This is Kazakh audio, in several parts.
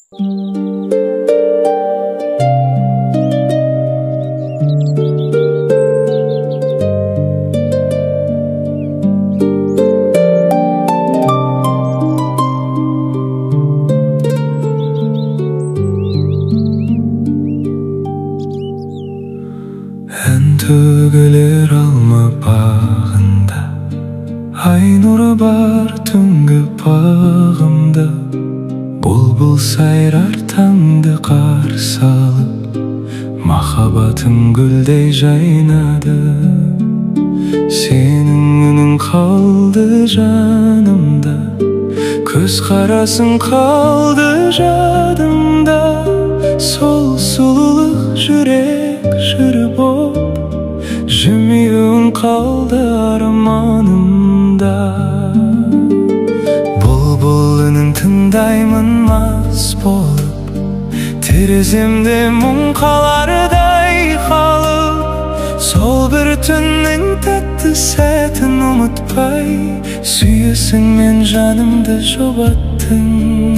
Tөгілер алма бағында, ай нұры бар түнгі бағымда. Бұлбұл сайрар таңды қарсы алып, махаббатым гүлдей жайнады. Сенің үнің қалды жанымда, көз қарасың қалды жадымда. Сол сұлулық жүрек жыры боп, жымиюың қалды арманымда. Бұлбұл үнін тыңдаймын мас болып, тереземде мұң қалардай қалып. Сол бір түннің тәтті сәтін ұмытпай, сүйесің мен жанымды жұбаттың.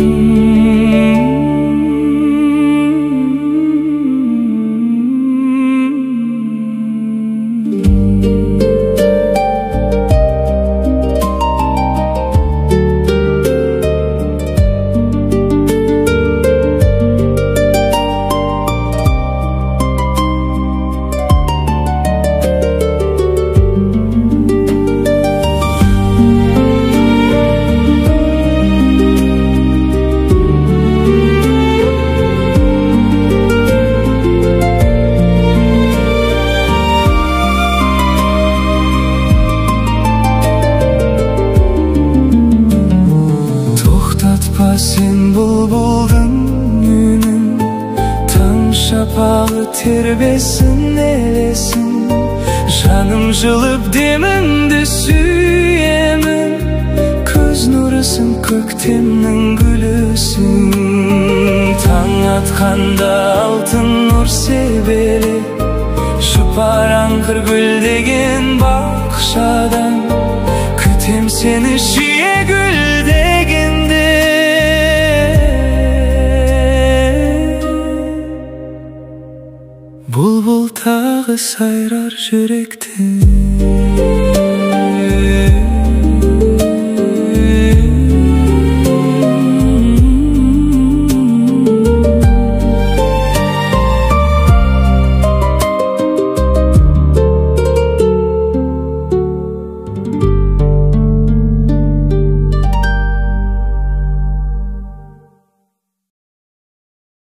Сен бұлбұлдың үнін, таң шапағы тербесін елесін. Жаным жылып деміңді сүйемін, көз нұрысың көктемнің гүлісің. Таң атқанда алтын нұр себеле, жұпараңқыр гүлдеген бақшадан. Күтем сені сүйе гүлдегенде. Бұлбұл тағы сайрар жүректе.